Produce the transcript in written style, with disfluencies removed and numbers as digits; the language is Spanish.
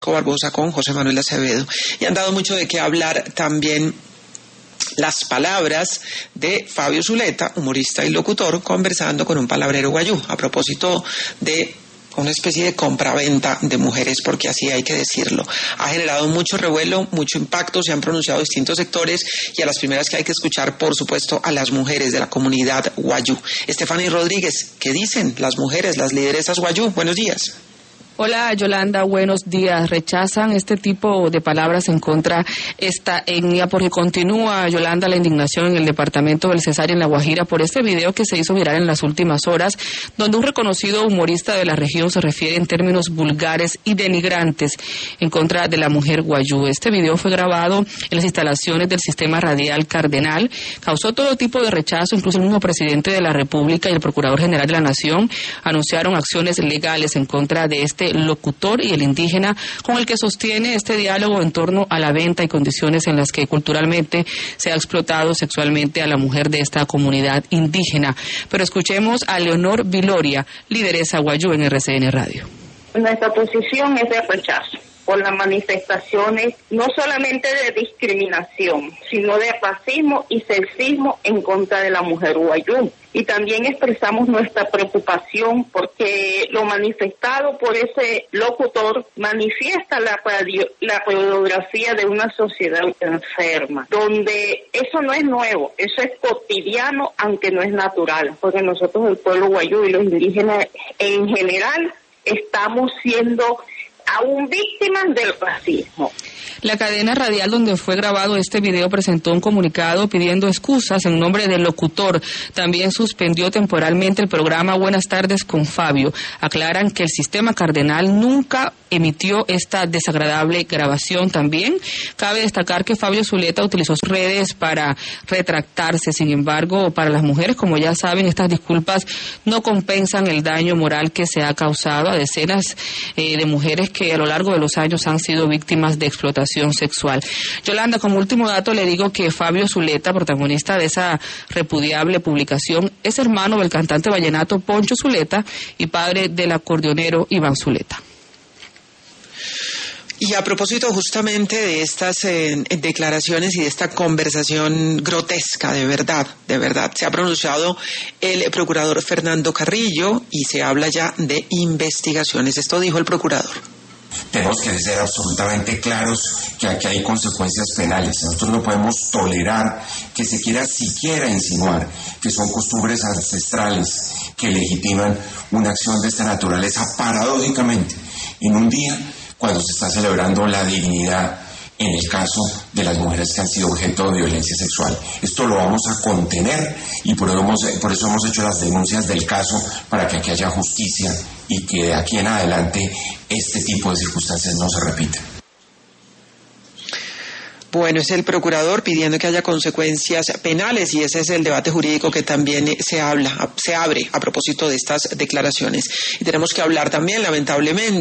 Francisco Barbosa con José Manuel Acevedo. Y han dado mucho de qué hablar también las palabras de Fabio Zuleta, humorista y locutor, conversando con un palabrero guayú, a propósito de una especie de compraventa de mujeres, porque así hay que decirlo. Ha generado mucho revuelo, mucho impacto, se han pronunciado distintos sectores y a las primeras que hay que escuchar, por supuesto, a las mujeres de la comunidad guayú. Stephanie Rodríguez, ¿qué dicen las mujeres, las lideresas guayú? Buenos días. Hola Yolanda, buenos días. Rechazan este tipo de palabras en contra esta etnia porque continúa, Yolanda, la indignación en el departamento del Cesar en La Guajira por este video que se hizo viral en las últimas horas, donde un reconocido humorista de la región se refiere en términos vulgares y denigrantes en contra de la mujer guayú. Este video fue grabado en las instalaciones del Sistema Radial Cardenal, causó todo tipo de rechazo, incluso el mismo presidente de la República y el Procurador General de la Nación anunciaron acciones legales en contra de este locutor y el indígena con el que sostiene este diálogo en torno a la venta y condiciones en las que culturalmente se ha explotado sexualmente a la mujer de esta comunidad indígena. Pero escuchemos a Leonor Viloria, lideresa guayú en RCN Radio. Nuestra posición es de rechazo por las manifestaciones no solamente de discriminación, sino de racismo y sexismo en contra de la mujer guayú. Y también expresamos nuestra preocupación porque lo manifestado por ese locutor manifiesta la radiografía de una sociedad enferma, donde eso no es nuevo, eso es cotidiano, aunque no es natural, porque nosotros, el pueblo guayú y los indígenas en general, estamos siendo aún víctimas del racismo. La cadena radial donde fue grabado este video presentó un comunicado pidiendo excusas en nombre del locutor. También suspendió temporalmente el programa Buenas tardes con Fabio. Aclaran que el Sistema Cardenal nunca emitió esta desagradable grabación. También cabe destacar que Fabio Zuleta utilizó sus redes para retractarse. Sin embargo, para las mujeres, como ya saben, estas disculpas no compensan el daño moral que se ha causado a decenas de mujeres que a lo largo de los años han sido víctimas de explotación sexual. Yolanda, como último dato le digo que Fabio Zuleta, protagonista de esa repudiable publicación, es hermano del cantante vallenato Poncho Zuleta y padre del acordeonero Iván Zuleta. Y a propósito justamente de estas declaraciones y de esta conversación grotesca, de verdad, se ha pronunciado el procurador Fernando Carrillo y se habla ya de investigaciones. Esto dijo el procurador. Tenemos que ser absolutamente claros que aquí hay consecuencias penales. Nosotros no podemos tolerar que se quiera siquiera insinuar que son costumbres ancestrales que legitiman una acción de esta naturaleza paradójicamente en un día cuando se está celebrando la dignidad en el caso de las mujeres que han sido objeto de violencia sexual. Esto lo vamos a contener y por eso hemos hecho las denuncias del caso para que aquí haya justicia y que de aquí en adelante este tipo de circunstancias no se repitan. Bueno, es el procurador pidiendo que haya consecuencias penales y ese es el debate jurídico que también se abre a propósito de estas declaraciones. Y tenemos que hablar también, lamentablemente,